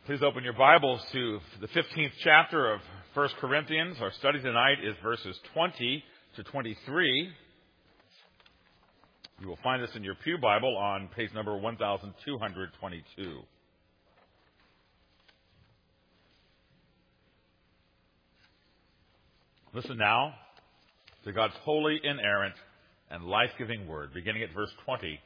Please open your Bibles to the 15th chapter of 1 Corinthians. Our study tonight is verses 20 to 23. You will find this in your pew Bible on page number 1222. Listen now to God's holy, inerrant, and life-giving word, beginning at verse 20.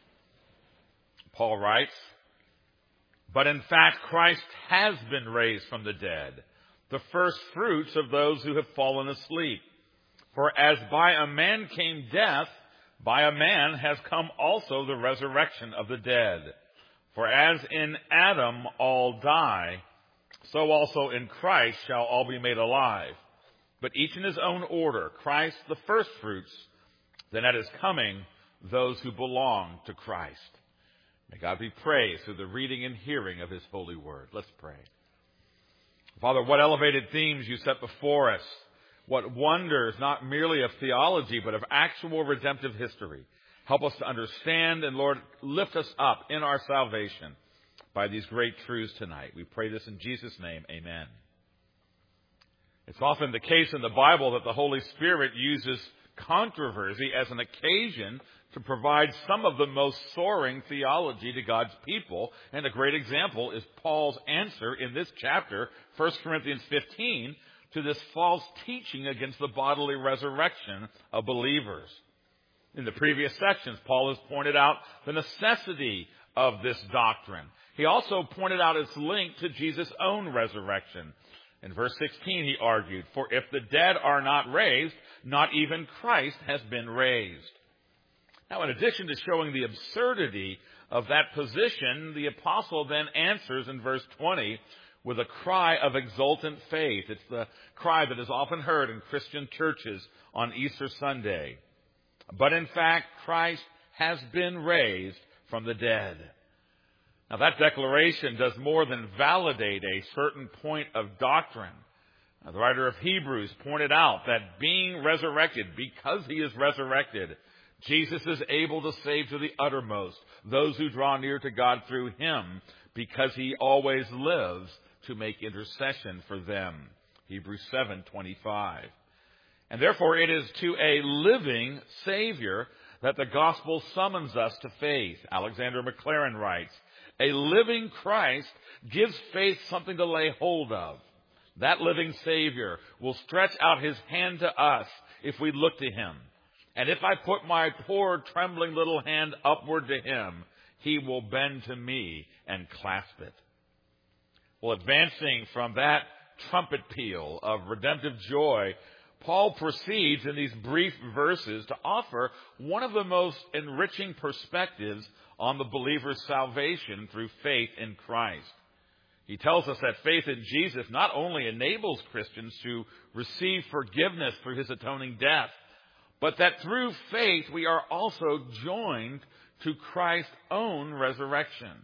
Paul writes, "But in fact, Christ has been raised from the dead, the first fruits of those who have fallen asleep. For as by a man came death, by a man has come also the resurrection of the dead. For as in Adam all die, so also in Christ shall all be made alive. But each in his own order, Christ the first fruits, then at his coming, those who belong to Christ." May God be praised through the reading and hearing of his holy word. Let's pray. Father, what elevated themes you set before us. What wonders, not merely of theology, but of actual redemptive history. Help us to understand and, Lord, lift us up in our salvation by these great truths tonight. We pray this in Jesus' name. Amen. It's often the case in the Bible that the Holy Spirit uses controversy as an occasion to provide some of the most soaring theology to God's people. And a great example is Paul's answer in this chapter, 1 Corinthians 15, to this false teaching against the bodily resurrection of believers. In the previous sections, Paul has pointed out the necessity of this doctrine. He also pointed out its link to Jesus' own resurrection. In verse 16, he argued, "For if the dead are not raised, not even Christ has been raised." Now, in addition to showing the absurdity of that position, the apostle then answers in verse 20 with a cry of exultant faith. It's the cry that is often heard in Christian churches on Easter Sunday. "But in fact, Christ has been raised from the dead." Now, that declaration does more than validate a certain point of doctrine. Now, the writer of Hebrews pointed out that being resurrected, because he is resurrected, Jesus is able to save to the uttermost those who draw near to God through him, because he always lives to make intercession for them. Hebrews 7:25. And therefore it is to a living Savior that the gospel summons us to faith. Alexander Maclaren writes, "A living Christ gives faith something to lay hold of. That living Savior will stretch out his hand to us if we look to him. And if I put my poor trembling little hand upward to him, he will bend to me and clasp it." Well, advancing from that trumpet peal of redemptive joy, Paul proceeds in these brief verses to offer one of the most enriching perspectives on the believer's salvation through faith in Christ. He tells us that faith in Jesus not only enables Christians to receive forgiveness through his atoning death, but that through faith we are also joined to Christ's own resurrection.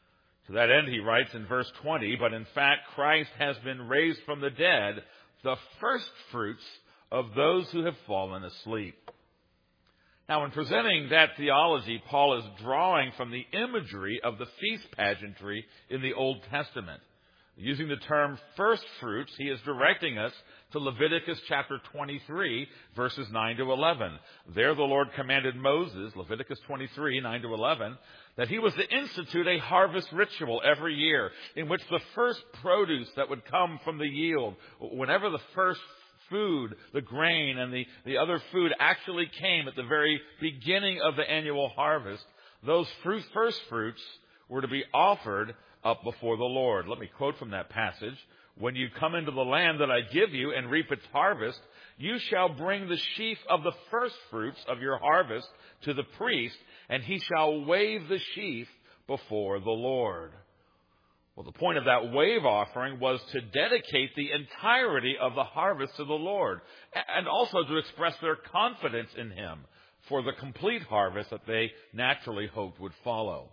To that end, he writes in verse 20, "But in fact, Christ has been raised from the dead, the first fruits of those who have fallen asleep." Now, in presenting that theology, Paul is drawing from the imagery of the feast pageantry in the Old Testament. Using the term first fruits, he is directing us to Leviticus chapter 23, verses 9 to 11. There the Lord commanded Moses, Leviticus 23, 9 to 11, that he was to institute a harvest ritual every year in which the first produce that would come from the yield, whenever the first food, the grain and the other food actually came at the very beginning of the annual harvest, those first fruits were to be offered up before the Lord. Let me quote from that passage. "When you come into the land that I give you and reap its harvest, you shall bring the sheaf of the first fruits of your harvest to the priest, and he shall wave the sheaf before the Lord." Well, the point of that wave offering was to dedicate the entirety of the harvest to the Lord, and also to express their confidence in him for the complete harvest that they naturally hoped would follow.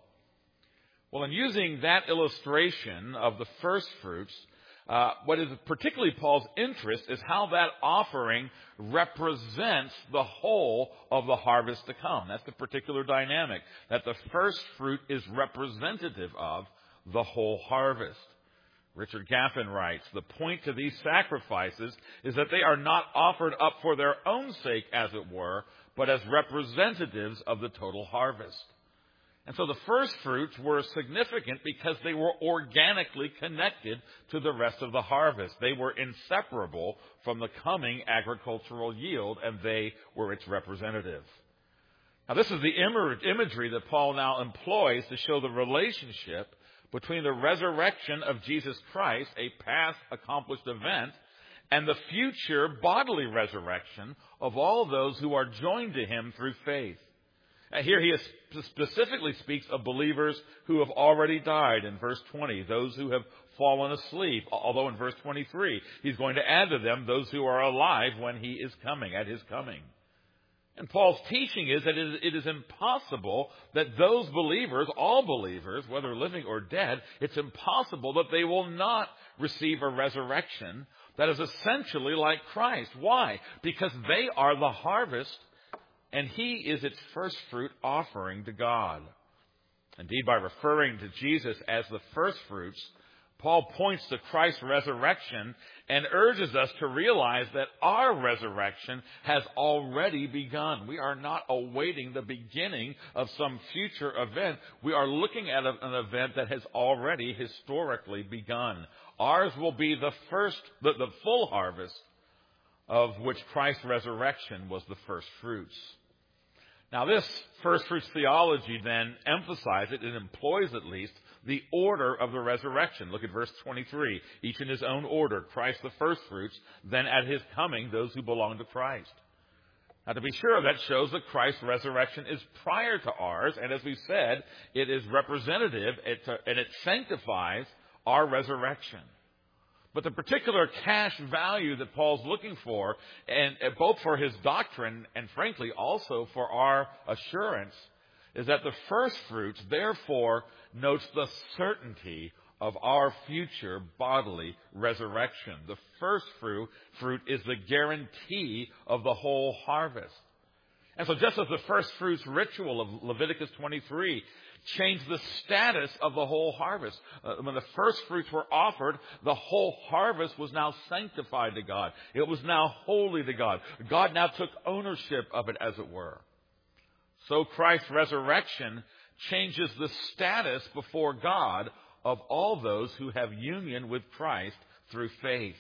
Well, in using that illustration of the first fruits, what is particularly Paul's interest is how that offering represents the whole of the harvest to come. That's the particular dynamic, that the first fruit is representative of the whole harvest. Richard Gaffin writes, "The point to these sacrifices is that they are not offered up for their own sake, as it were, but as representatives of the total harvest." And so the first fruits were significant because they were organically connected to the rest of the harvest. They were inseparable from the coming agricultural yield, and they were its representative. Now, this is the imagery that Paul now employs to show the relationship between the resurrection of Jesus Christ, a past accomplished event, and the future bodily resurrection of all those who are joined to him through faith. Here he specifically speaks of believers who have already died in verse 20, those who have fallen asleep, although in verse 23 he's going to add to them those who are alive when he is coming, at his coming. And Paul's teaching is that it is impossible that those believers, all believers, whether living or dead, it's impossible that they will not receive a resurrection that is essentially like Christ. Why? Because they are the harvest, and he is its first fruit offering to God. Indeed, by referring to Jesus as the first fruits, Paul points to Christ's resurrection and urges us to realize that our resurrection has already begun. We are not awaiting the beginning of some future event. We are looking at an event that has already historically begun. Ours will be the full harvest, of which Christ's resurrection was the first fruits. Now, this first fruits theology then emphasizes, it employs at least, the order of the resurrection. Look at verse 23. Each in his own order. Christ the first fruits, then at his coming, those who belong to Christ. Now, to be sure, that shows that Christ's resurrection is prior to ours, and as we said, it is representative, and it sanctifies our resurrection. But the particular cash value that Paul's looking for, and both for his doctrine and frankly also for our assurance, is that the first fruits therefore notes the certainty of our future bodily resurrection. The first fruit is the guarantee of the whole harvest. And so just as the first fruits ritual of Leviticus 23 changed the status of the whole harvest. When the first fruits were offered, the whole harvest was now sanctified to God. It was now holy to God. God now took ownership of it, as it were. So Christ's resurrection changes the status before God of all those who have union with Christ through faith.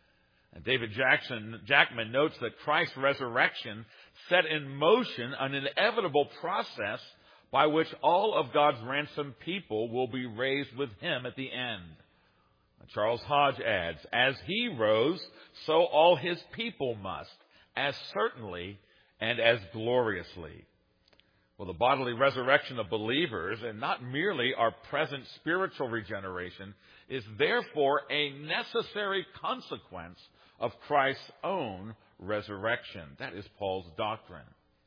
And David Jackman notes that Christ's resurrection set in motion an inevitable process by which all of God's ransomed people will be raised with him at the end. Charles Hodge adds, as he rose, so all his people must, as certainly and as gloriously. Well, the bodily resurrection of believers, and not merely our present spiritual regeneration, is therefore a necessary consequence of Christ's own resurrection. That is Paul's doctrine.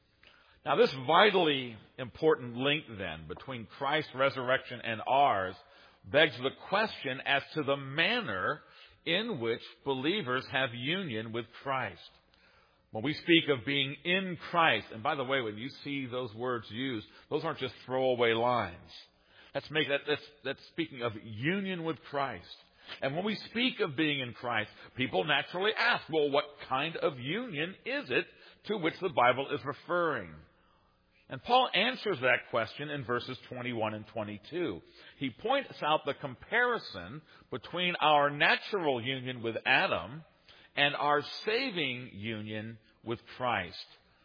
Now, this vitally important link, then, between Christ's resurrection and ours begs the question as to the manner in which believers have union with Christ. When we speak of being in Christ, and by the way, when you see those words used, those aren't just throwaway lines. That's speaking of union with Christ. And when we speak of being in Christ, people naturally ask, well, what kind of union is it to which the Bible is referring? And Paul answers that question in verses 21 and 22. He points out the comparison between our natural union with Adam and our saving union with Christ.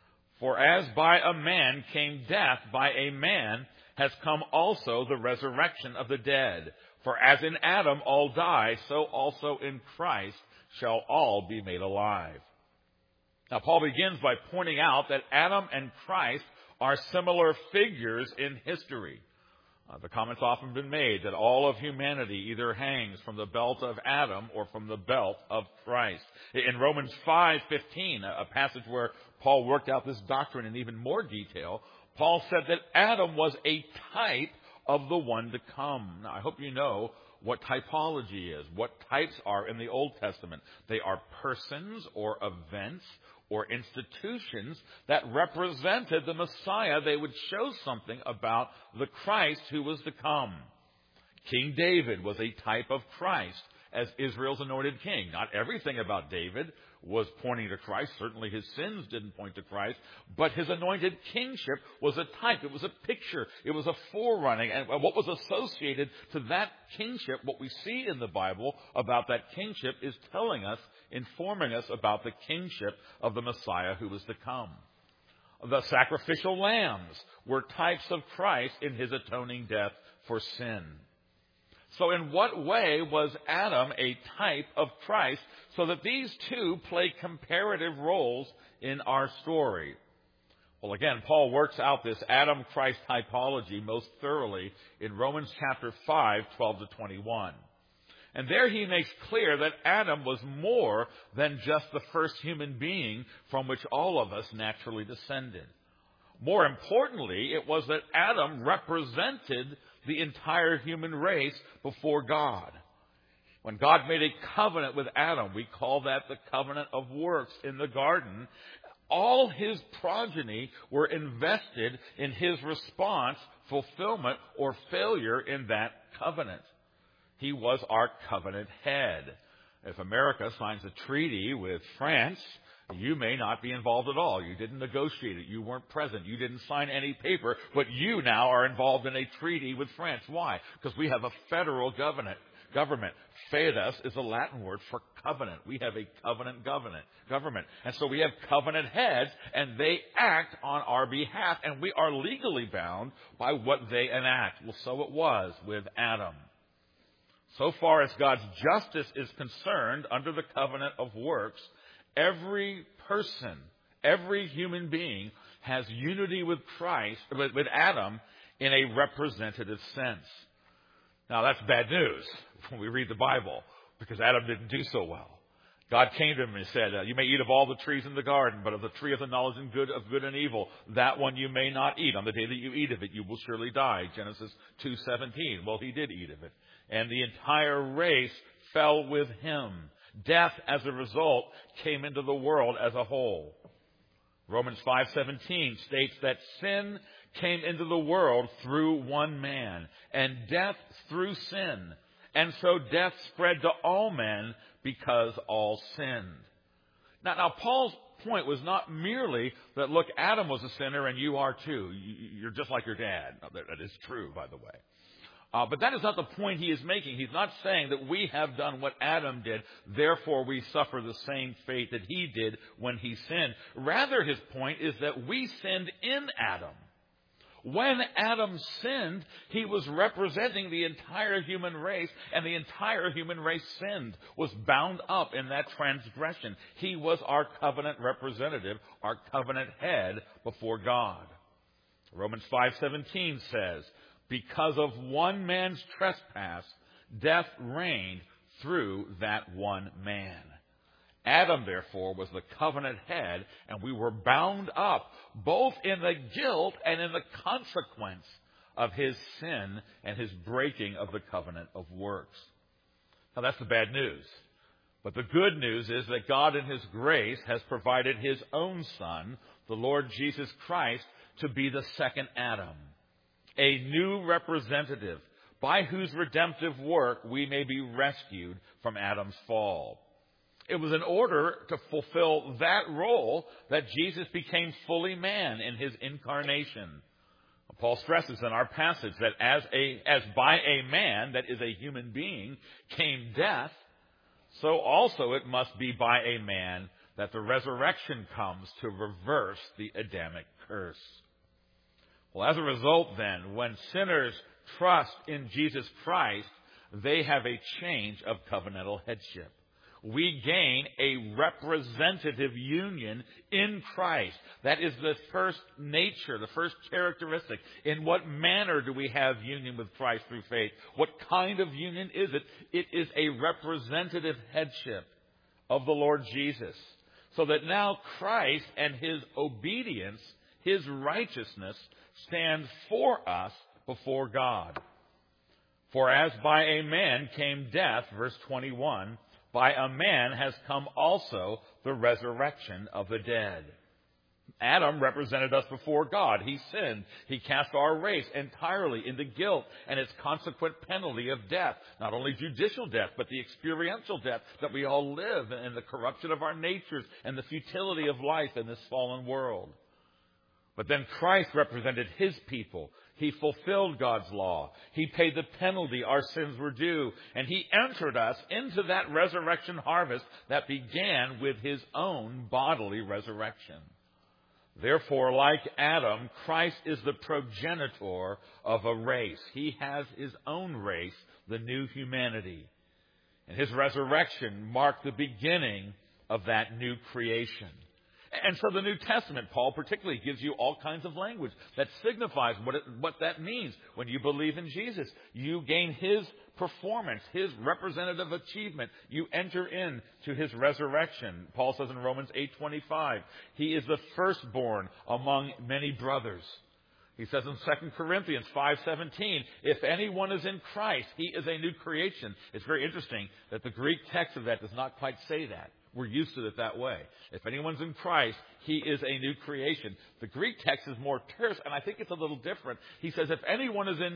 For as by a man came death, by a man has come also the resurrection of the dead. For as in Adam all die, so also in Christ shall all be made alive. Now, Paul begins by pointing out that Adam and Christ are similar figures in history. The comment's often been made that all of humanity either hangs from the belt of Adam or from the belt of Christ. In Romans 5:15, a passage where Paul worked out this doctrine in even more detail, Paul said that Adam was a type of the one to come. Now, I hope you know what typology is, what types are in the Old Testament. They are persons or events or institutions that represented the Messiah. They would show something about the Christ who was to come. King David was a type of Christ as Israel's anointed king. Not everything about David was pointing to Christ. Certainly his sins didn't point to Christ. But his anointed kingship was a type. It was a picture. It was a forerunning. And what was associated to that kingship, what we see in the Bible about that kingship, is telling us, informing us about the kingship of the Messiah who was to come. The sacrificial lambs were types of Christ in his atoning death for sin. So in what way was Adam a type of Christ so that these two play comparative roles in our story? Well, again, Paul works out this Adam-Christ typology most thoroughly in Romans chapter 5, 12 to 21. And there he makes clear that Adam was more than just the first human being from which all of us naturally descended. More importantly, it was that Adam represented the entire human race before God. When God made a covenant with Adam, we call that the covenant of works in the garden. All his progeny were invested in his response, fulfillment, or failure in that covenant. He was our covenant head. If America signs a treaty with France, you may not be involved at all. You didn't negotiate it. You weren't present. You didn't sign any paper, but you now are involved in a treaty with France. Why? Because we have a federal government. Fetus is a Latin word for covenant. We have a covenant government. And so we have covenant heads, and they act on our behalf, and we are legally bound by what they enact. Well, so it was with Adam. So far as God's justice is concerned, under the covenant of works, every person, every human being has unity with Christ, with Adam, in a representative sense. Now, that's bad news when we read the Bible, because Adam didn't do so well. God came to him and said, you may eat of all the trees in the garden, but of the tree of the knowledge of good and evil, that one you may not eat. On the day that you eat of it, you will surely die. Genesis 2:17. Well, he did eat of it. And the entire race fell with him. Death, as a result, came into the world as a whole. Romans 5:17 states that sin came into the world through one man, and death through sin. And so death spread to all men because all sinned. Now Paul's point was not merely that, look, Adam was a sinner and you are too. You're just like your dad. Now, that is true, by the way. But that is not the point he is making. He's not saying that we have done what Adam did, therefore we suffer the same fate that he did when he sinned. Rather, his point is that we sinned in Adam. When Adam sinned, he was representing the entire human race, and the entire human race sinned, was bound up in that transgression. He was our covenant representative, our covenant head before God. Romans 5:17 says, because of one man's trespass, death reigned through that one man. Adam, therefore, was the covenant head, and we were bound up both in the guilt and in the consequence of his sin and his breaking of the covenant of works. Now, that's the bad news. But the good news is that God in his grace has provided his own Son, the Lord Jesus Christ, to be the second Adam, a new representative by whose redemptive work we may be rescued from Adam's fall. It was in order to fulfill that role that Jesus became fully man in his incarnation. Paul stresses in our passage that as by a man, that is a human being, came death, so also it must be by a man that the resurrection comes to reverse the Adamic curse. Well, as a result then, when sinners trust in Jesus Christ, they have a change of covenantal headship. We gain a representative union in Christ. That is the first nature, the first characteristic. In what manner do we have union with Christ through faith? What kind of union is it? It is a representative headship of the Lord Jesus. So that now Christ and his obedience, his righteousness, stand for us before God. For as by a man came death, verse 21, by a man has come also the resurrection of the dead. Adam represented us before God. He sinned. He cast our race entirely into guilt and its consequent penalty of death. Not only judicial death, but the experiential death that we all live in, the corruption of our natures and the futility of life in this fallen world. But then Christ represented His people. He fulfilled God's law. He paid the penalty our sins were due. And He entered us into that resurrection harvest that began with His own bodily resurrection. Therefore, like Adam, Christ is the progenitor of a race. He has His own race, the new humanity. And His resurrection marked the beginning of that new creation. And so the New Testament, Paul particularly, gives you all kinds of language that signifies what that means. When you believe in Jesus, you gain His performance, His representative achievement. You enter into His resurrection. Paul says in Romans 8:25, He is the firstborn among many brothers. He says in 2 Corinthians 5:17, if anyone is in Christ, he is a new creation. It's very interesting that the Greek text of that does not quite say that. We're used to it that way. If anyone's in Christ, he is a new creation. The Greek text is more terse, and I think it's a little different. He says, if anyone is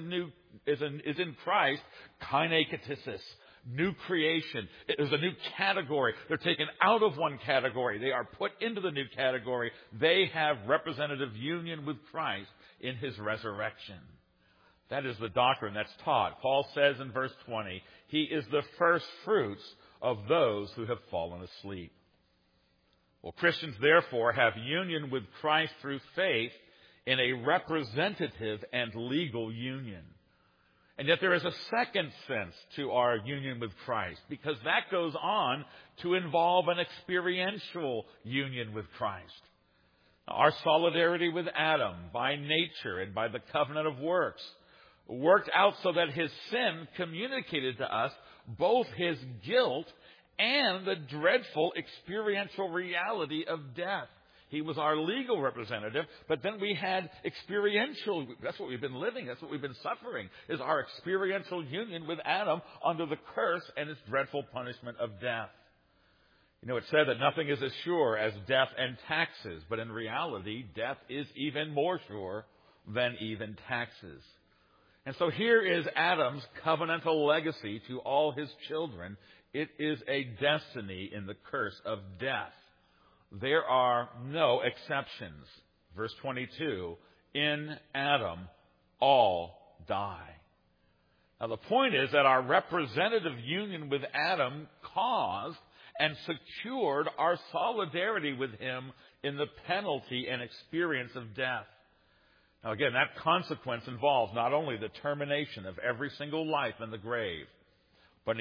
in Christ, kainekatasis, new creation. There's a new category. They're taken out of one category. They are put into the new category. They have representative union with Christ in His resurrection. That is the doctrine that's taught. Paul says in verse 20, He is the first fruits of those who have fallen asleep. Well, Christians therefore have union with Christ through faith in a representative and legal union. And yet there is a second sense to our union with Christ, because that goes on to involve an experiential union with Christ. Our solidarity with Adam by nature and by the covenant of works worked out so that his sin communicated to us both his guilt and the dreadful experiential reality of death. He was our legal representative, but then we had experiential, that's what we've been living, that's what we've been suffering, is our experiential union with Adam under the curse and its dreadful punishment of death. You know, it's said that nothing is as sure as death and taxes, but in reality, death is even more sure than even taxes. And so here is Adam's covenantal legacy to all his children. It is a destiny in the curse of death. There are no exceptions. Verse 22, in Adam, all die. Now the point is that our representative union with Adam caused and secured our solidarity with him in the penalty and experience of death. Now again, that consequence involves not only the termination of every single life in the grave, but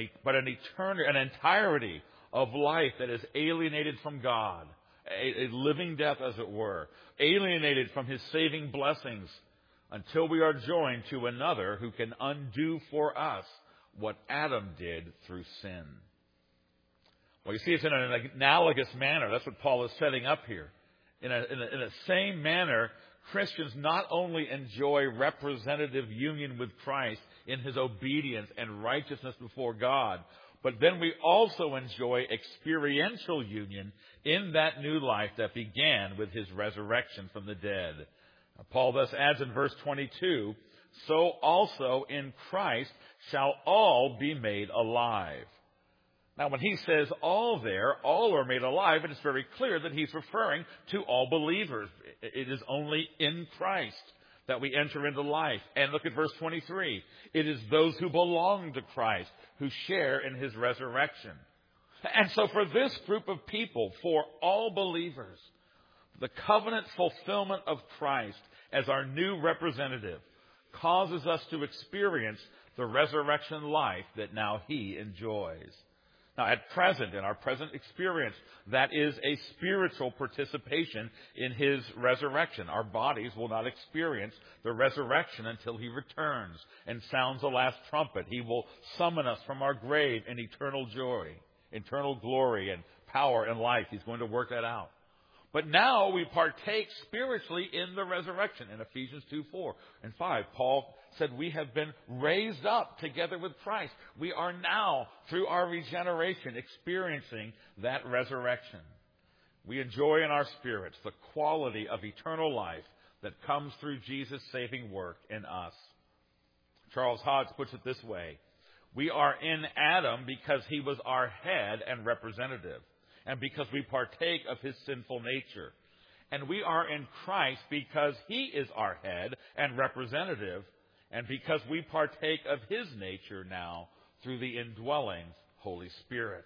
an entirety of life that is alienated from God, a living death as it were, alienated from His saving blessings until we are joined to another who can undo for us what Adam did through sin. Well, you see, it's in an analogous manner. That's what Paul is setting up here. In a same manner, Christians not only enjoy representative union with Christ in His obedience and righteousness before God, but then we also enjoy experiential union in that new life that began with His resurrection from the dead. Paul thus adds in verse 22, so also in Christ shall all be made alive. Now, when he says all there, all are made alive, and it's very clear that he's referring to all believers. It is only in Christ that we enter into life. And look at verse 23. It is those who belong to Christ who share in His resurrection. And so for this group of people, for all believers, the covenant fulfillment of Christ as our new representative causes us to experience the resurrection life that now He enjoys. Now, at present, in our present experience, that is a spiritual participation in His resurrection. Our bodies will not experience the resurrection until He returns and sounds the last trumpet. He will summon us from our grave in eternal joy, eternal glory and power and life. He's going to work that out. But now we partake spiritually in the resurrection. In Ephesians 2:4 and 5, Paul said we have been raised up together with Christ. We are now, through our regeneration, experiencing that resurrection. We enjoy in our spirits the quality of eternal life that comes through Jesus' saving work in us. Charles Hodge puts it this way: we are in Adam because he was our head and representative, and because we partake of his sinful nature. And we are in Christ because he is our head and representative, and because we partake of his nature now through the indwelling Holy Spirit.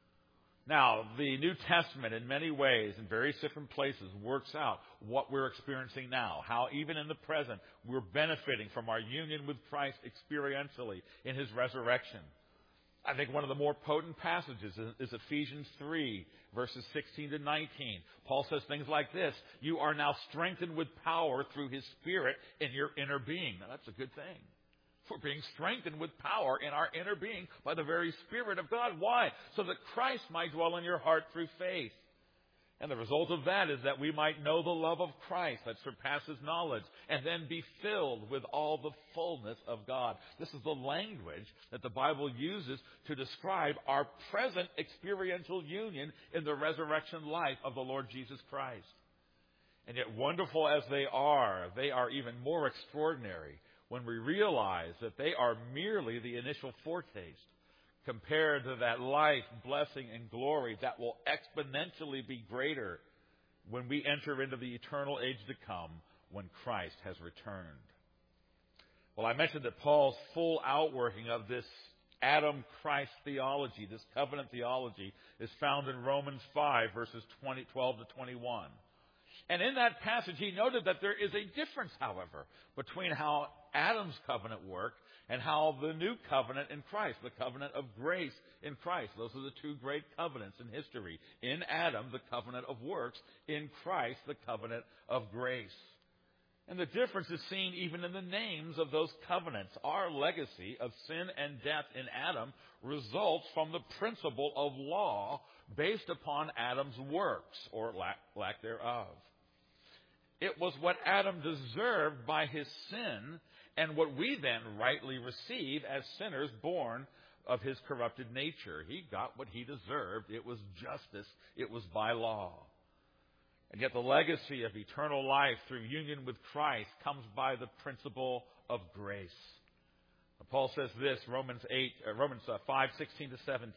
Now, the New Testament in many ways, in various different places, works out what we're experiencing now, how even in the present we're benefiting from our union with Christ experientially in his resurrection. I think one of the more potent passages is Ephesians 3, verses 16 to 19. Paul says things like this: you are now strengthened with power through his Spirit in your inner being. Now, that's a good thing. We're being strengthened with power in our inner being by the very Spirit of God. Why? So that Christ might dwell in your heart through faith. And the result of that is that we might know the love of Christ that surpasses knowledge, and then be filled with all the fullness of God. This is the language that the Bible uses to describe our present experiential union in the resurrection life of the Lord Jesus Christ. And yet, wonderful as they are even more extraordinary when we realize that they are merely the initial foretaste compared to that life, blessing, and glory that will exponentially be greater when we enter into the eternal age to come, when Christ has returned. Well, I mentioned that Paul's full outworking of this Adam-Christ theology, this covenant theology, is found in Romans 5, verses 12 to 21. And in that passage, he noted that there is a difference, however, between how Adam's covenant worked and how the new covenant in Christ, the covenant of grace in Christ. Those are the two great covenants in history. In Adam, the covenant of works. In Christ, the covenant of grace. And the difference is seen even in the names of those covenants. Our legacy of sin and death in Adam results from the principle of law based upon Adam's works, or lack thereof. It was what Adam deserved by his sin, and what we then rightly receive as sinners born of his corrupted nature. He got what he deserved. It was justice. It was by law. And yet the legacy of eternal life through union with Christ comes by the principle of grace. Paul says this, Romans 5, 16 to 17.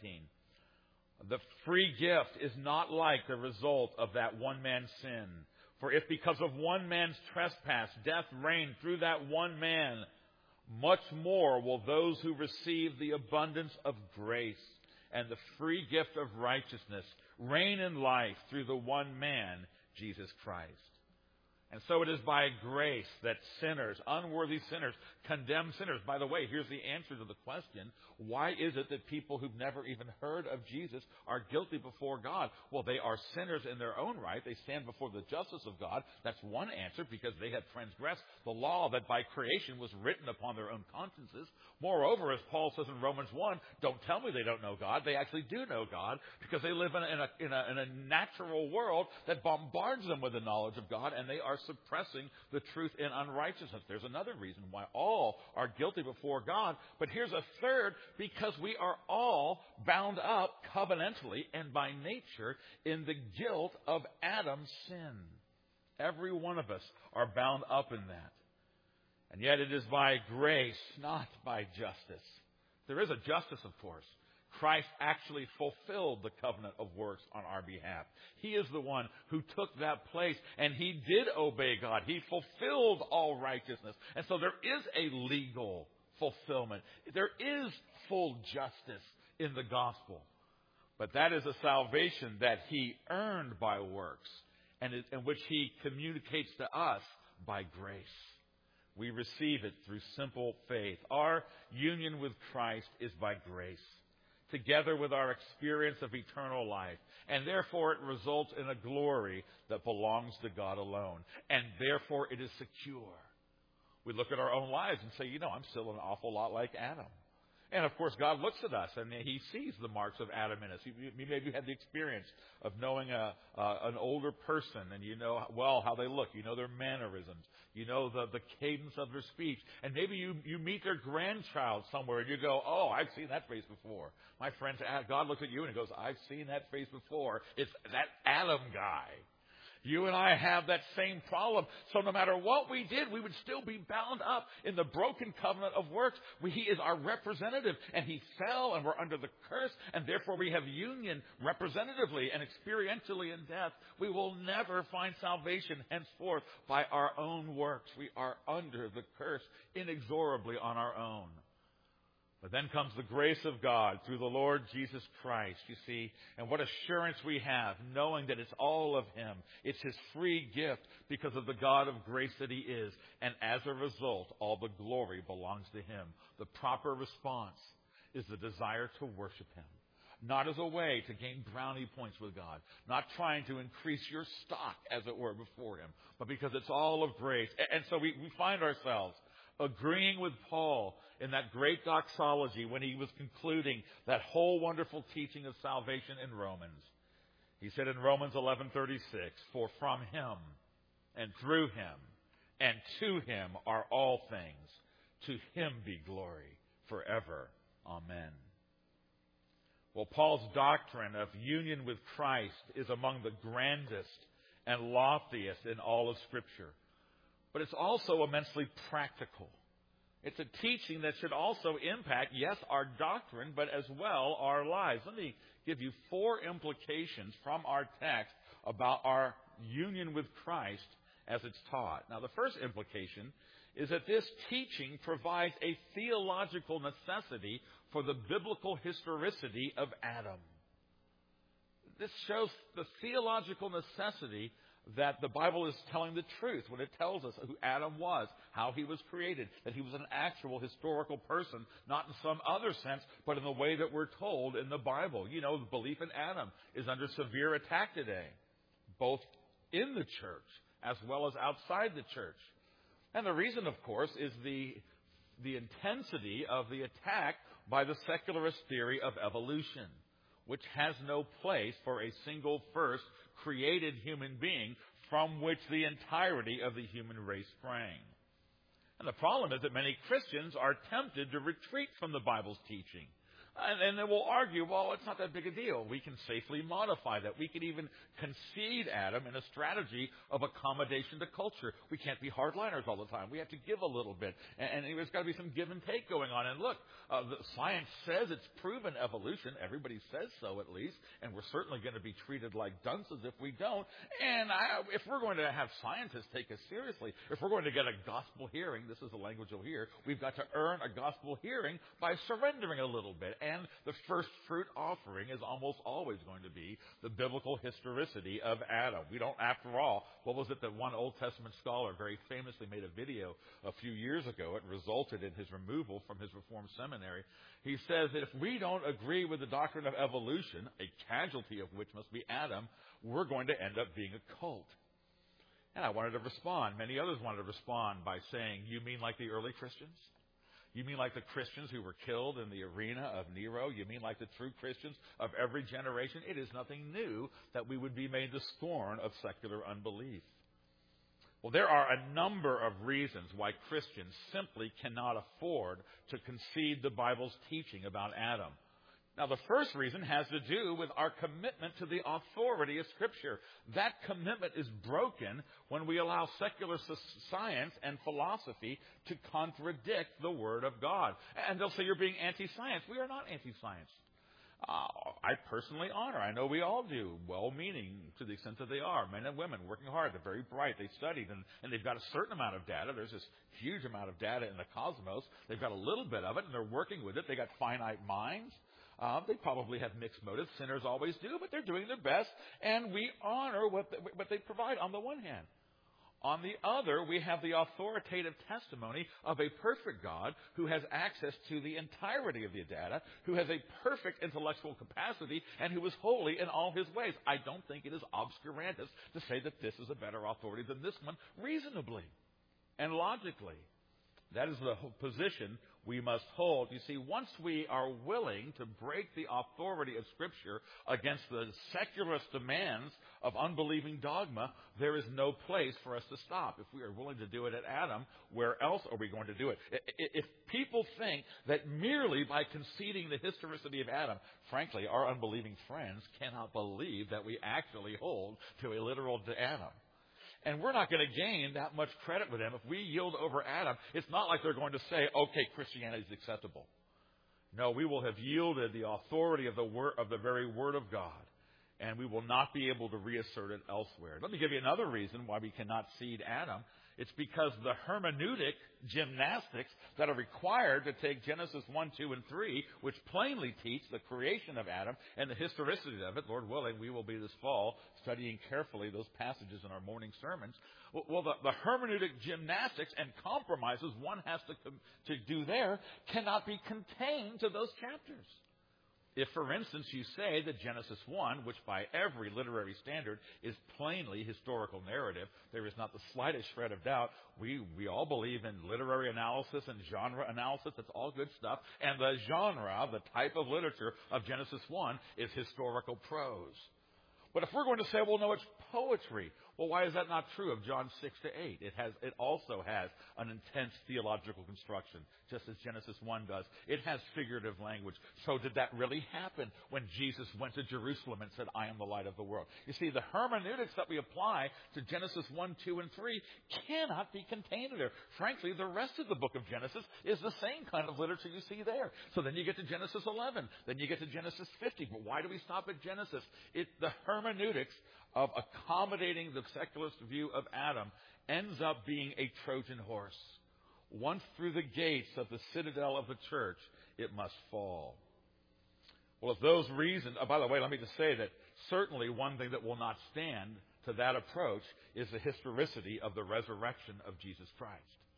The free gift is not like the result of that one man's sin. For if because of one man's trespass death reigned through that one man, much more will those who receive the abundance of grace and the free gift of righteousness reign in life through the one man, Jesus Christ. And so it is by grace that sinners, unworthy sinners, condemned sinners. By the way, here's the answer to the question: why is it that people who've never even heard of Jesus are guilty before God? Well, they are sinners in their own right. They stand before the justice of God. That's one answer, because they have transgressed the law that by creation was written upon their own consciences. Moreover, as Paul says in Romans 1, don't tell me they don't know God. They actually do know God, because they live in a natural world that bombards them with the knowledge of God, and they are suppressing the truth in unrighteousness. There's another reason why all are guilty before God. But here's a third: because we are all bound up covenantally and by nature in the guilt of Adam's sin. Every one of us are bound up in that. And yet it is by grace, not by justice. There is a justice, of course. Christ actually fulfilled the covenant of works on our behalf. He is the one who took that place, and he did obey God. He fulfilled all righteousness. And so there is a legal fulfillment. There is full justice in the gospel. But that is a salvation that he earned by works, and in which he communicates to us by grace. We receive it through simple faith. Our union with Christ is by grace, together with our experience of eternal life. And therefore it results in a glory that belongs to God alone. And therefore it is secure. We look at our own lives and say, I'm still an awful lot like Adam. And, of course, God looks at us, and He sees the marks of Adam in us. You maybe had the experience of knowing an older person, and you know well how they look. You know their mannerisms. You know the cadence of their speech. And maybe you meet their grandchild somewhere, and you go, oh, I've seen that face before. My friends, God looks at you, and He goes, I've seen that face before. It's that Adam guy. You and I have that same problem. So no matter what we did, we would still be bound up in the broken covenant of works. He is our representative, and He fell, and we're under the curse, and therefore we have union representatively and experientially in death. We will never find salvation henceforth by our own works. We are under the curse inexorably on our own. But then comes the grace of God through the Lord Jesus Christ, you see, and what assurance we have, knowing that it's all of Him. It's His free gift because of the God of grace that He is. And as a result, all the glory belongs to Him. The proper response is the desire to worship Him. Not as a way to gain brownie points with God. Not trying to increase your stock, as it were, before Him. But because it's all of grace. And so we find ourselves agreeing with Paul in that great doxology when he was concluding that whole wonderful teaching of salvation in Romans. He said in Romans 11:36, for from Him and through Him and to Him are all things. To Him be glory forever. Amen. Well, Paul's doctrine of union with Christ is among the grandest and loftiest in all of Scripture. But it's also immensely practical. It's a teaching that should also impact, yes, our doctrine, but as well our lives. Let me give you 4 implications from our text about our union with Christ as it's taught. Now, the first implication is that this teaching provides a theological necessity for the biblical historicity of Adam. This shows the theological necessity that the Bible is telling the truth when it tells us who Adam was, how he was created, that he was an actual historical person, not in some other sense, but in the way that we're told in the Bible. You know, the belief in Adam is under severe attack today, both in the church as well as outside the church. And the reason, of course, is the intensity of the attack by the secularist theory of evolution, which has no place for a single first created human being from which the entirety of the human race sprang. And the problem is that many Christians are tempted to retreat from the Bible's teaching. And they will argue, well, it's not that big a deal. We can safely modify that. We can even concede Adam in a strategy of accommodation to culture. We can't be hardliners all the time. We have to give a little bit. And there's got to be some give and take going on. And look, science says it's proven evolution. Everybody says so, at least. And we're certainly going to be treated like dunces if we don't. And if we're going to have scientists take us seriously, if we're going to get a gospel hearing, this is the language you'll hear, we've got to earn a gospel hearing by surrendering a little bit. And the first fruit offering is almost always going to be the biblical historicity of Adam. We don't, after all, what was it that one Old Testament scholar very famously made a video a few years ago? It resulted in his removal from his Reformed seminary. He says that if we don't agree with the doctrine of evolution, a casualty of which must be Adam, we're going to end up being a cult. And I wanted to respond. Many others wanted to respond by saying, you mean like the early Christians? You mean like the Christians who were killed in the arena of Nero? You mean like the true Christians of every generation? It is nothing new that we would be made the scorn of secular unbelief. Well, there are a number of reasons why Christians simply cannot afford to concede the Bible's teaching about Adam. Now, the first reason has to do with our commitment to the authority of Scripture. That commitment is broken when we allow secular science and philosophy to contradict the Word of God. And they'll say you're being anti-science. We are not anti-science. I personally honor, I know we all do, well-meaning to the extent that they are, men and women working hard. They're very bright. They studied, and they've got a certain amount of data. There's this huge amount of data in the cosmos. They've got a little bit of it, and they're working with it. They got finite minds. They probably have mixed motives. Sinners always do, but they're doing their best, and we honor what they provide on the one hand. On the other, we have the authoritative testimony of a perfect God who has access to the entirety of the data, who has a perfect intellectual capacity, and who is holy in all his ways. I don't think it is obscurantist to say that this is a better authority than this one, reasonably and logically. That is the position we must hold. You see, once we are willing to break the authority of Scripture against the secularist demands of unbelieving dogma, there is no place for us to stop. If we are willing to do it at Adam, where else are we going to do it? If people think that merely by conceding the historicity of Adam, frankly, our unbelieving friends cannot believe that we actually hold to a literal Adam. And we're not going to gain that much credit with them. If we yield over Adam, it's not like they're going to say, okay, Christianity is acceptable. No, we will have yielded the authority of the very Word of God, and we will not be able to reassert it elsewhere. Let me give you another reason why we cannot cede Adam. It's because the hermeneutic gymnastics that are required to take Genesis 1, 2, and 3, which plainly teach the creation of Adam and the historicity of it. Lord willing, we will be this fall studying carefully those passages in our morning sermons. Well, the hermeneutic gymnastics and compromises one has to do there cannot be contained to those chapters. If, for instance, you say that Genesis 1, which by every literary standard is plainly historical narrative, there is not the slightest shred of doubt. We all believe in literary analysis and genre analysis. That's all good stuff. And the genre, the type of literature of Genesis 1 is historical prose. But if we're going to say, well, no, it's poetry, well, why is that not true of John 6 to 8? It also has an intense theological construction, just as Genesis 1 does. It has figurative language. So did that really happen when Jesus went to Jerusalem and said, I am the light of the world? You see, the hermeneutics that we apply to Genesis 1, 2, and 3 cannot be contained there. Frankly, the rest of the book of Genesis is the same kind of literature you see there. So then you get to Genesis 11. Then you get to Genesis 50. But why do we stop at Genesis? The hermeneutics of accommodating the secularist view of Adam ends up being a Trojan horse. Once through the gates of the citadel of the church, it must fall. Well, if those reasons... by the way, let me just say that certainly one thing that will not stand to that approach is the historicity of the resurrection of Jesus Christ.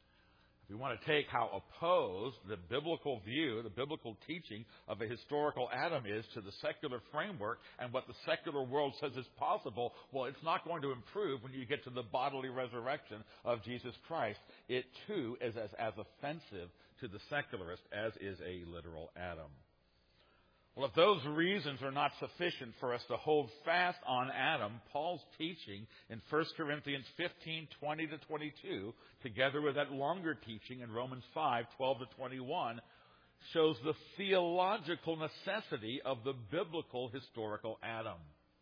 If we want to take how opposed the biblical view, the biblical teaching of a historical Adam is to the secular framework and what the secular world says is possible, well, it's not going to improve when you get to the bodily resurrection of Jesus Christ. It, too, is as offensive to the secularist as is a literal Adam. Well, if those reasons are not sufficient for us to hold fast on Adam, Paul's teaching in 1 Corinthians 15, 20 to 22, together with that longer teaching in Romans 5, 12 to 21, shows the theological necessity of the biblical historical Adam.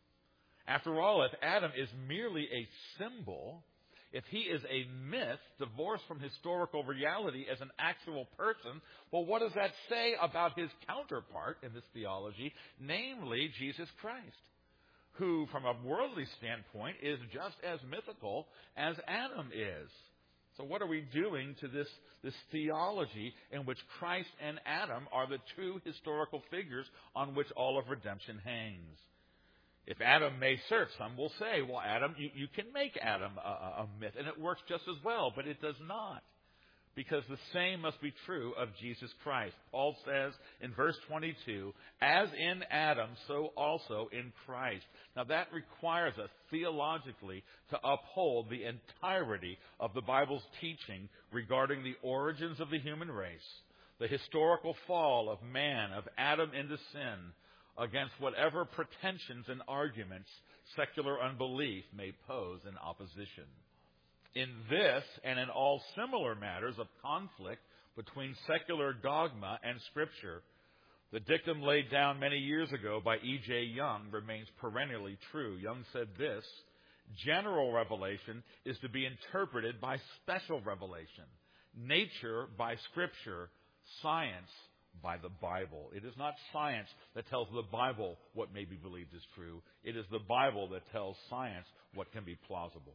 After all, if Adam is merely a symbol, if he is a myth divorced from historical reality as an actual person, well, what does that say about his counterpart in this theology, namely Jesus Christ, who, from a worldly standpoint, is just as mythical as Adam is? So what are we doing to this theology in which Christ and Adam are the two historical figures on which all of redemption hangs? If Adam may serve, some will say, well, Adam, you can make Adam a myth, and it works just as well, but it does not. Because the same must be true of Jesus Christ. Paul says in verse 22, as in Adam, so also in Christ. Now that requires us theologically to uphold the entirety of the Bible's teaching regarding the origins of the human race, the historical fall of man, of Adam into sin, against whatever pretensions and arguments secular unbelief may pose in opposition. In this and in all similar matters of conflict between secular dogma and Scripture, the dictum laid down many years ago by E.J. Young remains perennially true. Young said this: general revelation is to be interpreted by special revelation, nature by Scripture, science by the Bible. It is not science that tells the Bible what may be believed is true. It is the Bible that tells science what can be plausible.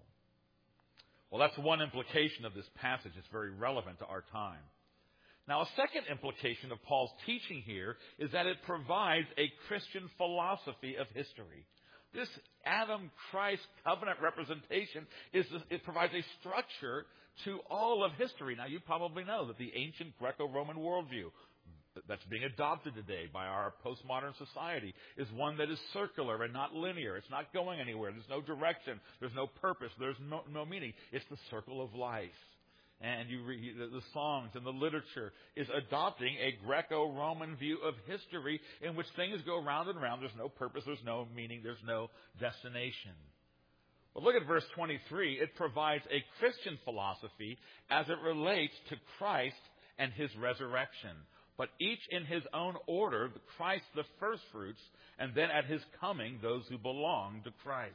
Well, that's one implication of this passage. It's very relevant to our time. Now, a second implication of Paul's teaching here is that it provides a Christian philosophy of history. This Adam-Christ covenant representation it provides a structure to all of history. Now, you probably know that the ancient Greco-Roman worldview that's being adopted today by our postmodern society is one that is circular and not linear. It's not going anywhere. There's no direction. There's no purpose. There's no meaning. It's the circle of life. and you read the songs and the literature is adopting a Greco-Roman view of history in which things go round and round. There's no purpose, there's no meaning, there's no destination. But look at verse 23. It provides a Christian philosophy as it relates to Christ and his resurrection. But each in his own order, Christ the firstfruits, and then at his coming, those who belong to Christ.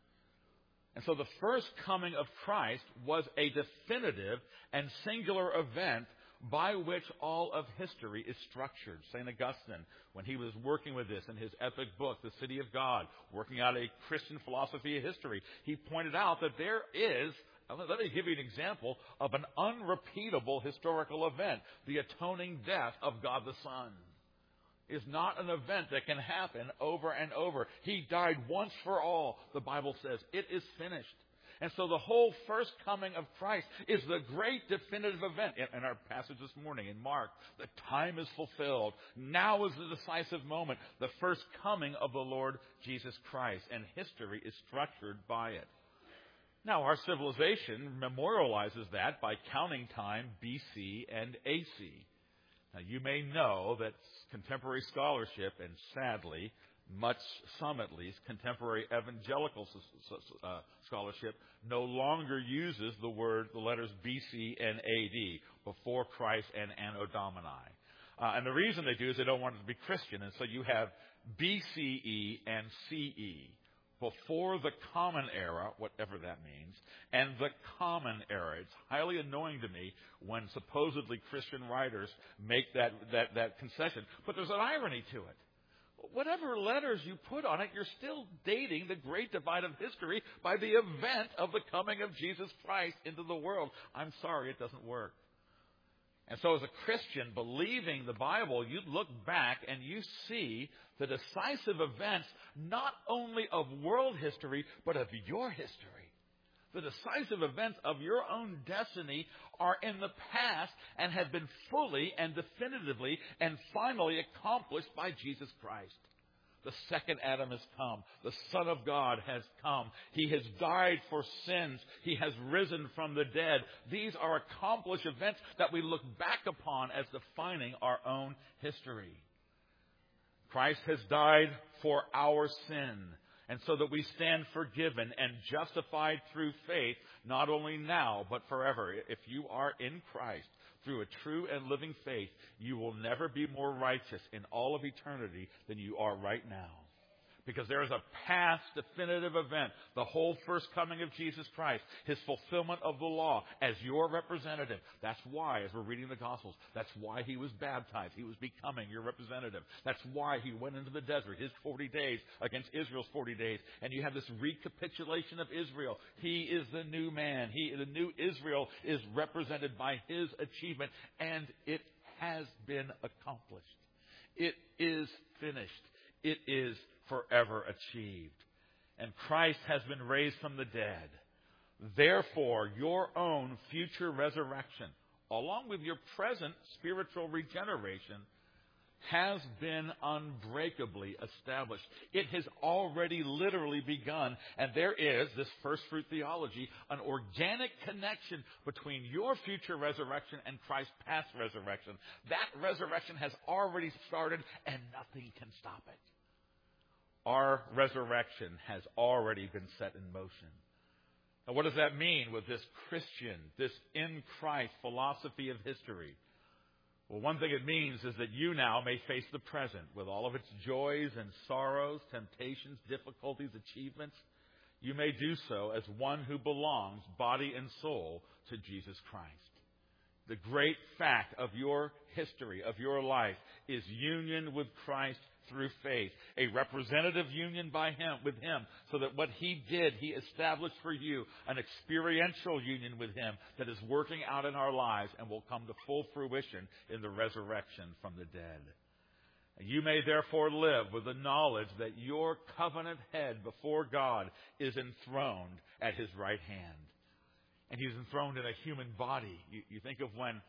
And so the first coming of Christ was a definitive and singular event by which all of history is structured. St. Augustine, when he was working with this in his epic book, The City of God, working out a Christian philosophy of history, he pointed out that there is, let me give you an example of an unrepeatable historical event. The atoning death of God the Son is not an event that can happen over and over. He died once for all. The Bible says it is finished. And so the whole first coming of Christ is the great definitive event. In our passage this morning in Mark, the time is fulfilled. Now is the decisive moment, the first coming of the Lord Jesus Christ. And history is structured by it. Now, our civilization memorializes that by counting time BC and AC. Now, you may know that contemporary scholarship, and sadly, some at least, contemporary evangelical scholarship no longer uses the letters BC and AD, before Christ and Anno Domini. And the reason they do is they don't want it to be Christian, and so you have BCE and CE, before the Common Era, whatever that means, and the Common Era. It's highly annoying to me when supposedly Christian writers make that concession. But there's an irony to it. Whatever letters you put on it, you're still dating the great divide of history by the event of the coming of Jesus Christ into the world. I'm sorry, it doesn't work. And so as a Christian, believing the Bible, you look back and you see the decisive events not only of world history, but of your history. The decisive events of your own destiny are in the past and have been fully and definitively and finally accomplished by Jesus Christ. The second Adam has come. The Son of God has come. He has died for sins. He has risen from the dead. These are accomplished events that we look back upon as defining our own history. Christ has died for our sin, and so that we stand forgiven and justified through faith, not only now, but forever. If you are in Christ, through a true and living faith, you will never be more righteous in all of eternity than you are right now. Because there is a past definitive event, the whole first coming of Jesus Christ, his fulfillment of the law as your representative. That's why, as we're reading the Gospels, that's why he was baptized. He was becoming your representative. That's why he went into the desert, his 40 days against Israel's 40 days. And you have this recapitulation of Israel. He is the new man. The new Israel is represented by his achievement, and it has been accomplished. It is finished. It is forever achieved. And Christ has been raised from the dead. Therefore, your own future resurrection, along with your present spiritual regeneration, has been unbreakably established. It has already literally begun. And there is, this first fruit theology, an organic connection between your future resurrection and Christ's past resurrection. That resurrection has already started, and nothing can stop it. Our resurrection has already been set in motion. And what does that mean with this Christian, this in Christ philosophy of history? Well, one thing it means is that you now may face the present with all of its joys and sorrows, temptations, difficulties, achievements. You may do so as one who belongs, body and soul, to Jesus Christ. The great fact of your history, of your life, is union with Christ through faith, a representative union with him, so that what he did, he established for you an experiential union with him that is working out in our lives and will come to full fruition in the resurrection from the dead. And you may therefore live with the knowledge that your covenant head before God is enthroned at his right hand. And he's enthroned in a human body. You think of when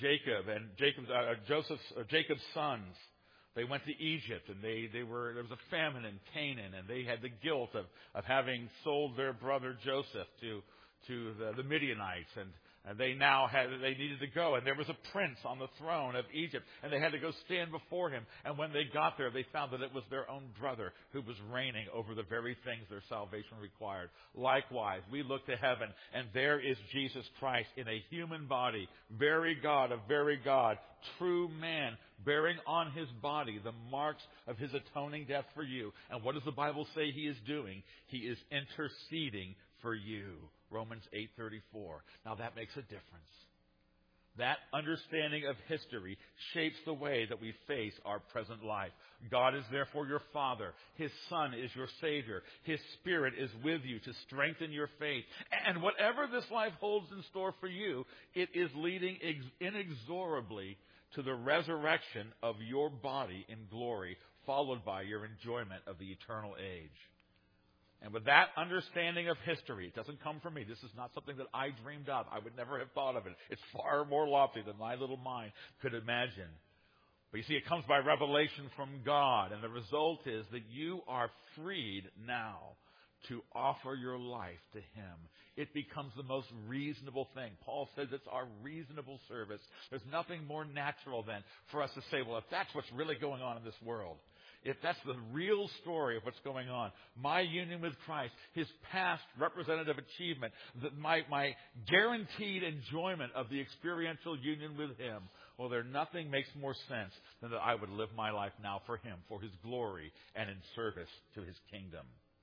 Jacob's sons, they went to Egypt, and there was a famine in Canaan, and they had the guilt of having sold their brother Joseph to the Midianites, And they needed to go, and there was a prince on the throne of Egypt, and they had to go stand before him. And when they got there, they found that it was their own brother who was reigning over the very things their salvation required. Likewise, we look to heaven, and there is Jesus Christ in a human body, very God of very God, true man, bearing on his body the marks of his atoning death for you. And what does the Bible say he is doing? He is interceding for you. Romans 8:34. Now that makes a difference. That understanding of history shapes the way that we face our present life. God is therefore your Father. His Son is your Savior. His Spirit is with you to strengthen your faith. And whatever this life holds in store for you, it is leading inexorably to the resurrection of your body in glory, followed by your enjoyment of the eternal age. And with that understanding of history, it doesn't come from me. This is not something that I dreamed up. I would never have thought of it. It's far more lofty than my little mind could imagine. But you see, it comes by revelation from God. And the result is that you are freed now to offer your life to Him. It becomes the most reasonable thing. Paul says it's our reasonable service. There's nothing more natural than for us to say, well, if that's what's really going on in this world, if that's the real story of what's going on, my union with Christ, His past representative achievement, my guaranteed enjoyment of the experiential union with Him, well, nothing makes more sense than that I would live my life now for Him, for His glory, and in service to His kingdom.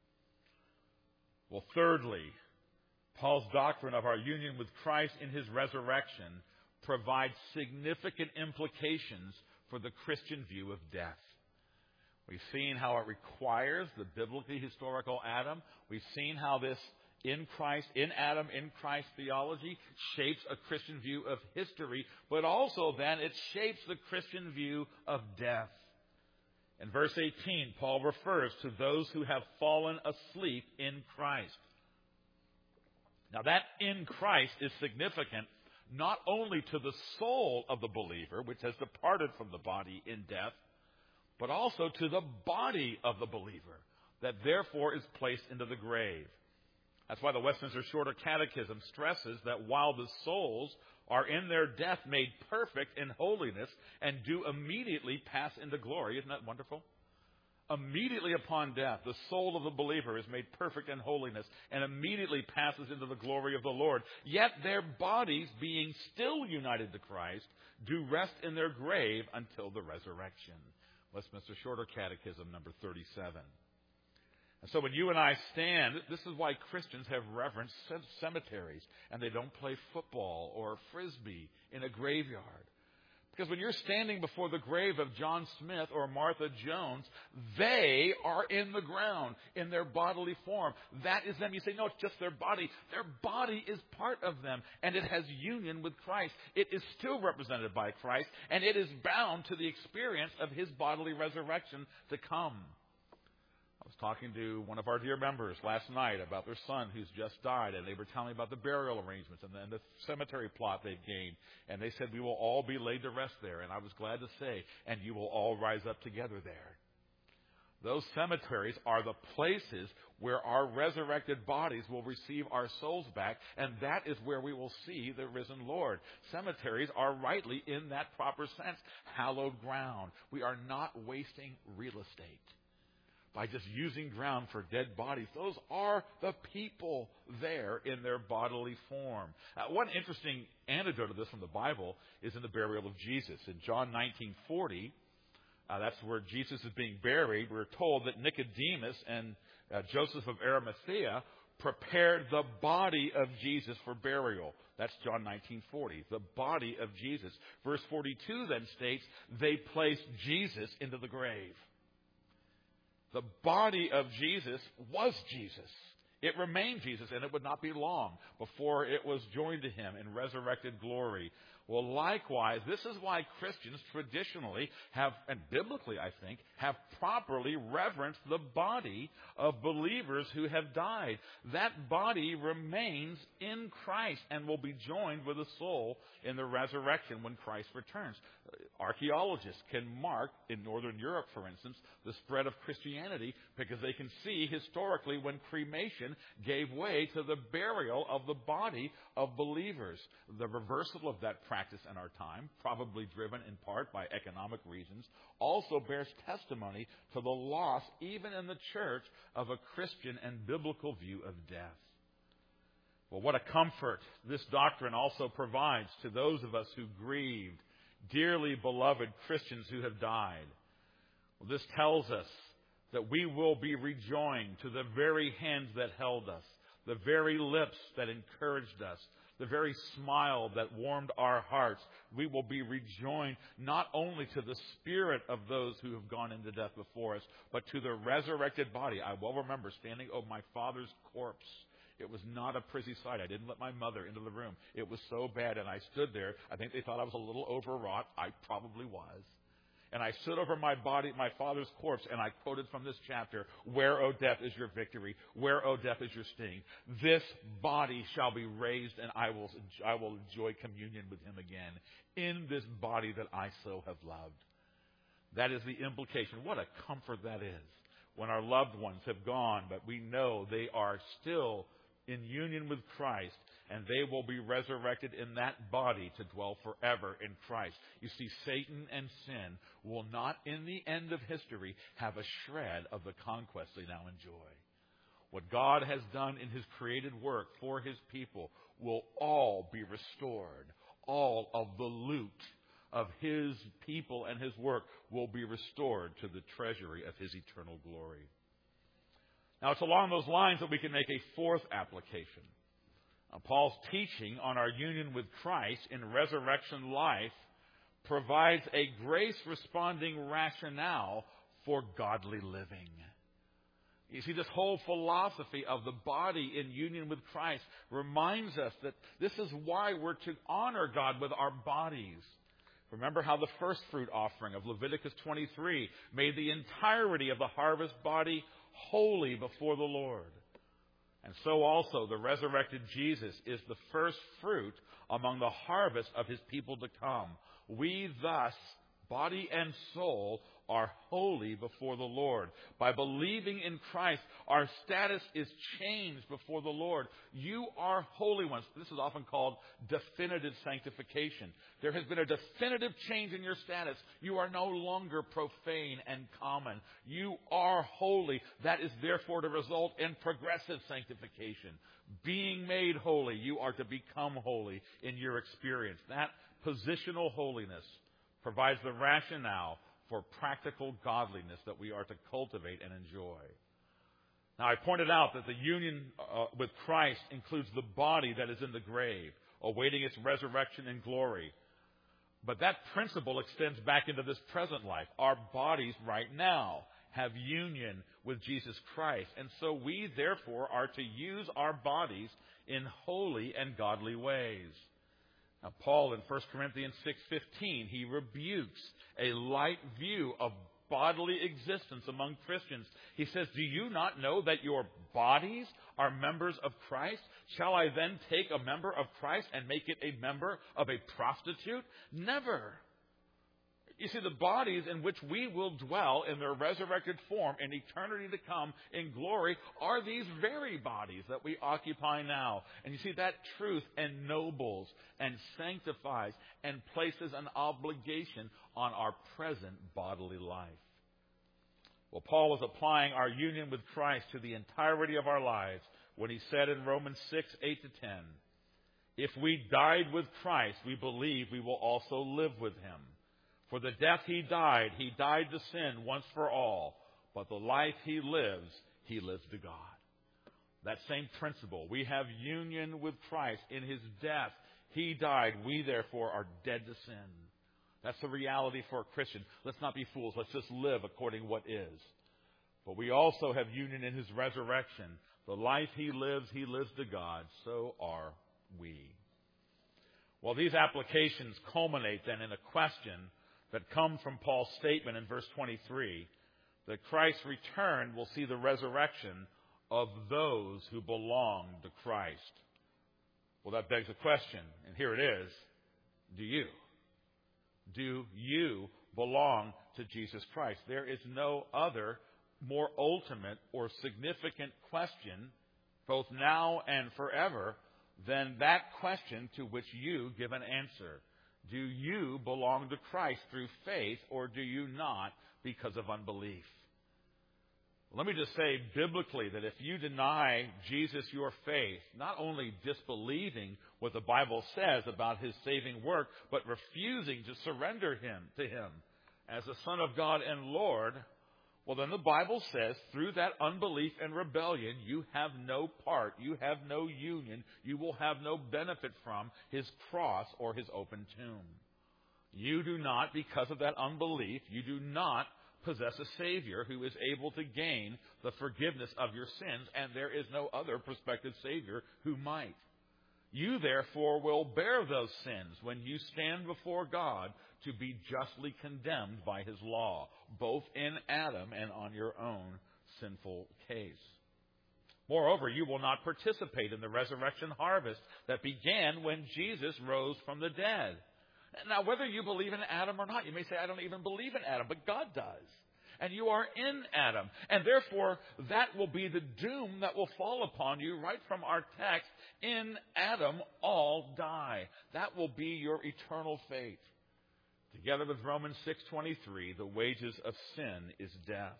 Well, thirdly, Paul's doctrine of our union with Christ in His resurrection provides significant implications for the Christian view of death. We've seen how it requires the biblically historical Adam. We've seen how this in Adam, in Christ theology shapes a Christian view of history, but also then it shapes the Christian view of death. In verse 18, Paul refers to those who have fallen asleep in Christ. Now that in Christ is significant not only to the soul of the believer, which has departed from the body in death, but also to the body of the believer, that therefore is placed into the grave. That's why the Westminster Shorter Catechism stresses that while the souls are in their death made perfect in holiness and do immediately pass into glory. Isn't that wonderful? Immediately upon death, the soul of the believer is made perfect in holiness and immediately passes into the glory of the Lord. Yet their bodies, being still united to Christ, do rest in their grave until the resurrection. Westminster Shorter Catechism, number 37. And so when you and I stand, this is why Christians have reverenced cemeteries, and they don't play football or frisbee in a graveyard. Because when you're standing before the grave of John Smith or Martha Jones, they are in the ground in their bodily form. That is them. You say, no, it's just their body. Their body is part of them, and it has union with Christ. It is still represented by Christ, and it is bound to the experience of His bodily resurrection to come. I was talking to one of our dear members last night about their son who's just died, and they were telling me about the burial arrangements and the cemetery plot they've gained. And they said, we will all be laid to rest there. And I was glad to say, and you will all rise up together there. Those cemeteries are the places where our resurrected bodies will receive our souls back, and that is where we will see the risen Lord. Cemeteries are rightly, in that proper sense, hallowed ground. We are not wasting real estate by just using ground for dead bodies. Those are the people there in their bodily form. One interesting anecdote of this from the Bible is in the burial of Jesus. In John 19:40, that's where Jesus is being buried. We're told that Nicodemus and Joseph of Arimathea prepared the body of Jesus for burial. That's John 19:40, the body of Jesus. Verse 42 then states, they placed Jesus into the grave. The body of Jesus was Jesus. It remained Jesus, and it would not be long before it was joined to Him in resurrected glory. Well, likewise, this is why Christians traditionally have, and biblically I think, have properly reverenced the body of believers who have died. That body remains in Christ and will be joined with the soul in the resurrection when Christ returns. Archaeologists can mark, in Northern Europe, for instance, the spread of Christianity because they can see historically when cremation gave way to the burial of the body of believers. The reversal of that practice in our time, probably driven in part by economic reasons, also bears testimony to the loss, even in the church, of a Christian and biblical view of death. Well, what a comfort this doctrine also provides to those of us who grieved dearly beloved Christians who have died. Well, this tells us that we will be rejoined to the very hands that held us, the very lips that encouraged us, the very smile that warmed our hearts. We will be rejoined not only to the spirit of those who have gone into death before us, but to the resurrected body. I well remember standing over my father's corpse. It was not a pretty sight. I didn't let my mother into the room. It was so bad, and I stood there. I think they thought I was a little overwrought. I probably was. And I stood over my body, my father's corpse, and I quoted from this chapter, "Where, O death, is your victory? Where, O death, is your sting? This body shall be raised, and I will enjoy communion with him again in this body that I so have loved." That is the implication. What a comfort that is when our loved ones have gone, but we know they are still in union with Christ, and they will be resurrected in that body to dwell forever in Christ. You see, Satan and sin will not, in the end of history, have a shred of the conquest they now enjoy. What God has done in his created work for his people will all be restored. All of the loot of his people and his work will be restored to the treasury of his eternal glory. Now, it's along those lines that we can make a fourth application. Paul's teaching on our union with Christ in resurrection life provides a grace-responding rationale for godly living. You see, this whole philosophy of the body in union with Christ reminds us that this is why we're to honor God with our bodies. Remember how the first fruit offering of Leviticus 23 made the entirety of the harvest body holy before the Lord. And so also the resurrected Jesus is the first fruit among the harvest of his people to come. We thus, body and soul, are holy before the Lord. By believing in Christ, our status is changed before the Lord. You are holy ones. This is often called definitive sanctification. There has been a definitive change in your status. You are no longer profane and common. You are holy. That is therefore to result in progressive sanctification. Being made holy, you are to become holy in your experience. That positional holiness provides the rationale for practical godliness that we are to cultivate and enjoy. Now, I pointed out that the union with Christ includes the body that is in the grave, awaiting its resurrection in glory. But that principle extends back into this present life. Our bodies right now have union with Jesus Christ. And so we, therefore, are to use our bodies in holy and godly ways. Now, Paul in 1 Corinthians 6:15, he rebukes a light view of bodily existence among Christians. He says, "Do you not know that your bodies are members of Christ? Shall I then take a member of Christ and make it a member of a prostitute? Never." You see, the bodies in which we will dwell in their resurrected form in eternity to come in glory are these very bodies that we occupy now. And you see, that truth ennobles and sanctifies and places an obligation on our present bodily life. Well, Paul was applying our union with Christ to the entirety of our lives when he said in Romans 6:8-10, "If we died with Christ, we believe we will also live with him. For the death he died to sin once for all. But the life he lives to God." That same principle. We have union with Christ in his death. He died. We, therefore, are dead to sin. That's the reality for a Christian. Let's not be fools. Let's just live according to what is. But we also have union in his resurrection. The life he lives to God. So are we. Well, these applications culminate then in a question that comes from Paul's statement in verse 23, that Christ's return will see the resurrection of those who belong to Christ. Well, that begs a question, and here it is. Do you? Do you belong to Jesus Christ? There is no other more ultimate or significant question, both now and forever, than that question to which you give an answer. Do you belong to Christ through faith, or do you not because of unbelief? Let me just say biblically that if you deny Jesus your faith, not only disbelieving what the Bible says about his saving work, but refusing to surrender to him as the Son of God and Lord, well, then the Bible says through that unbelief and rebellion, you have no part, you have no union, you will have no benefit from his cross or his open tomb. You do not, because of that unbelief, you do not possess a Savior who is able to gain the forgiveness of your sins, and there is no other prospective Savior who might. You, therefore, will bear those sins when you stand before God to be justly condemned by his law, both in Adam and on your own sinful case. Moreover, you will not participate in the resurrection harvest that began when Jesus rose from the dead. Now, whether you believe in Adam or not, you may say, I don't even believe in Adam, but God does. And you are in Adam. And therefore, that will be the doom that will fall upon you right from our text. In Adam, all die. That will be your eternal fate. Together with Romans 6:23, the wages of sin is death.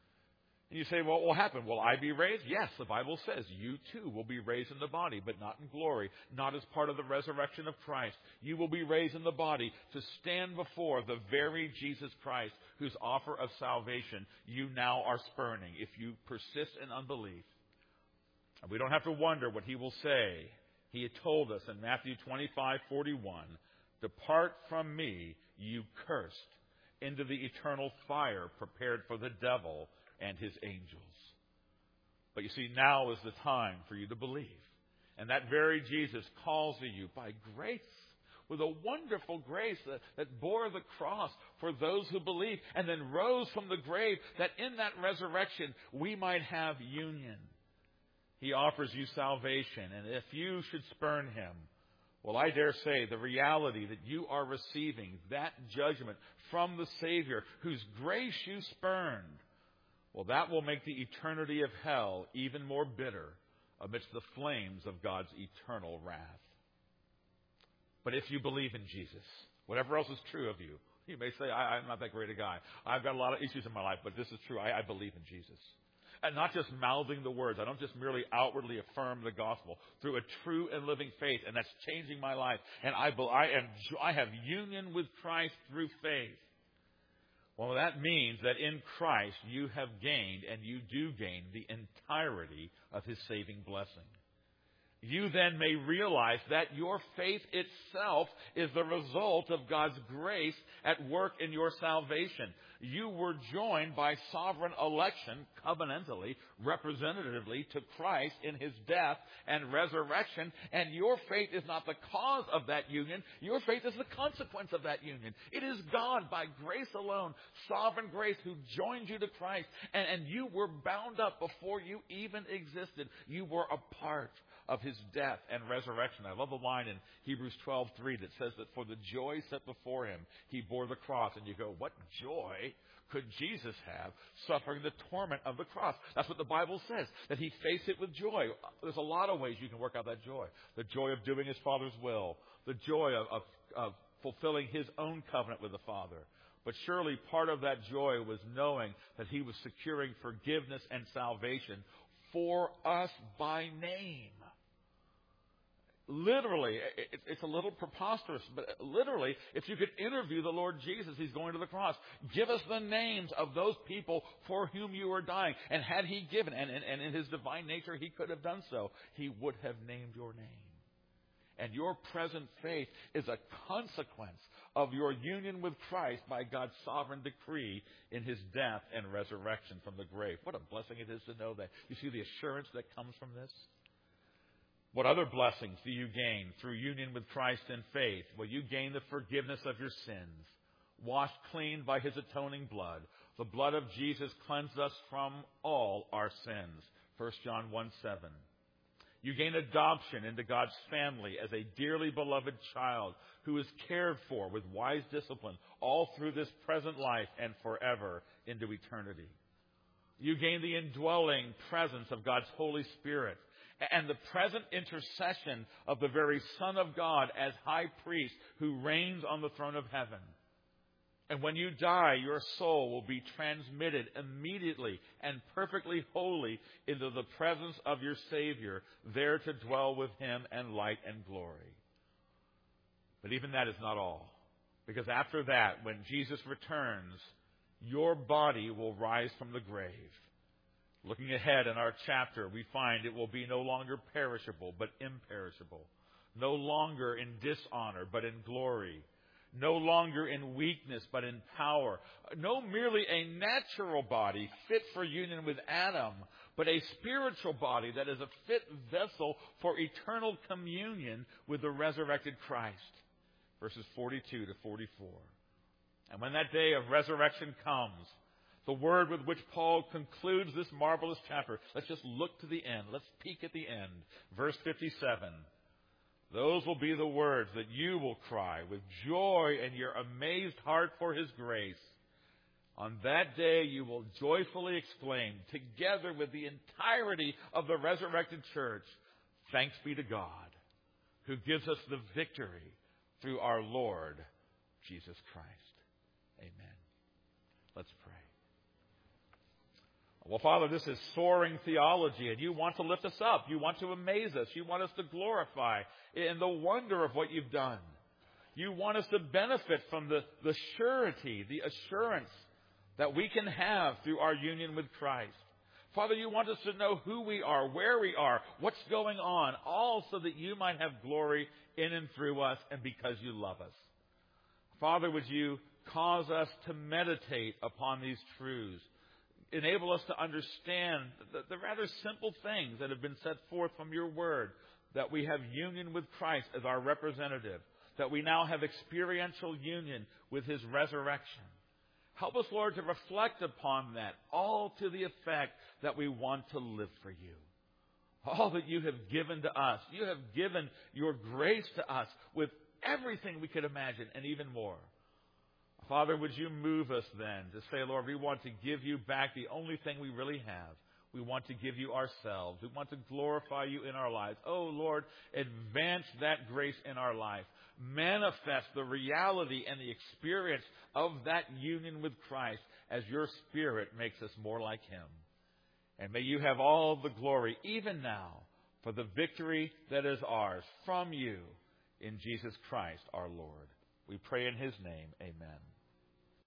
And you say, well, what will happen? Will I be raised? Yes, the Bible says you too will be raised in the body, but not in glory, not as part of the resurrection of Christ. You will be raised in the body to stand before the very Jesus Christ whose offer of salvation you now are spurning if you persist in unbelief. And we don't have to wonder what he will say. He had told us in Matthew 25:41, depart from me, you cursed, into the eternal fire prepared for the devil and his angels. But you see, now is the time for you to believe. And that very Jesus calls to you by grace, with a wonderful grace that bore the cross for those who believe, and then rose from the grave, that in that resurrection we might have union. He offers you salvation, and if you should spurn him, well, I dare say the reality that you are receiving that judgment from the Savior whose grace you spurned, well, that will make the eternity of hell even more bitter amidst the flames of God's eternal wrath. But if you believe in Jesus, whatever else is true of you, you may say, I'm not that great a guy. I've got a lot of issues in my life, but this is true. I believe in Jesus. And not just mouthing the words. I don't just merely outwardly affirm the gospel through a true and living faith, and that's changing my life. And I have union with Christ through faith. Well, that means that in Christ you have gained, and you do gain, the entirety of his saving blessing. You then may realize that your faith itself is the result of God's grace at work in your salvation. You were joined by sovereign election, covenantally, representatively, to Christ in his death and resurrection, and your faith is not the cause of that union. Your faith is the consequence of that union. It is God, by grace alone, sovereign grace, who joined you to Christ, and you were bound up before you even existed. You were a part of his death and resurrection. I love the line in Hebrews 12:3 that says that for the joy set before him, he bore the cross. And you go, what joy could Jesus have suffering the torment of the cross? That's what the Bible says, that he faced it with joy. There's a lot of ways you can work out that joy. The joy of doing his Father's will. The joy of fulfilling his own covenant with the Father. But surely part of that joy was knowing that he was securing forgiveness and salvation for us by name. Literally, it's a little preposterous, but literally, if you could interview the Lord Jesus, he's going to the cross. Give us the names of those people for whom you are dying. And had he given, and in his divine nature he could have done so, he would have named your name. And your present faith is a consequence of your union with Christ by God's sovereign decree in his death and resurrection from the grave. What a blessing it is to know that. You see the assurance that comes from this? What other blessings do you gain through union with Christ in faith? Well, you gain the forgiveness of your sins, washed clean by his atoning blood. The blood of Jesus cleansed us from all our sins. 1 John 1:7. You gain adoption into God's family as a dearly beloved child who is cared for with wise discipline all through this present life and forever into eternity. You gain the indwelling presence of God's Holy Spirit and the present intercession of the very Son of God as high priest who reigns on the throne of heaven. And when you die, your soul will be transmitted immediately and perfectly holy into the presence of your Savior, there to dwell with him in light and glory. But even that is not all. Because after that, when Jesus returns, your body will rise from the grave. Looking ahead in our chapter, we find it will be no longer perishable, but imperishable. No longer in dishonor, but in glory. No longer in weakness, but in power. No merely a natural body fit for union with Adam, but a spiritual body that is a fit vessel for eternal communion with the resurrected Christ. Verses 42 to 44. And when that day of resurrection comes, the word with which Paul concludes this marvelous chapter, let's just look to the end. Let's peek at the end. Verse 57. Those will be the words that you will cry with joy in your amazed heart for his grace. On that day you will joyfully exclaim, together with the entirety of the resurrected church, thanks be to God, who gives us the victory through our Lord Jesus Christ. Amen. Let's pray. Well, Father, this is soaring theology, and you want to lift us up. You want to amaze us. You want us to glorify in the wonder of what you've done. You want us to benefit from the surety, the assurance that we can have through our union with Christ. Father, you want us to know who we are, where we are, what's going on, all so that you might have glory in and through us and because you love us. Father, would you cause us to meditate upon these truths? Enable us to understand the rather simple things that have been set forth from your word, that we have union with Christ as our representative, that we now have experiential union with his resurrection. Help us, Lord, to reflect upon that, all to the effect that we want to live for you. All that you have given to us. You have given your grace to us with everything we could imagine and even more. Father, would you move us then to say, Lord, we want to give you back the only thing we really have. We want to give you ourselves. We want to glorify you in our lives. Oh, Lord, advance that grace in our life. Manifest the reality and the experience of that union with Christ as your Spirit makes us more like him. And may you have all the glory, even now, for the victory that is ours from you in Jesus Christ our Lord. We pray in his name. Amen.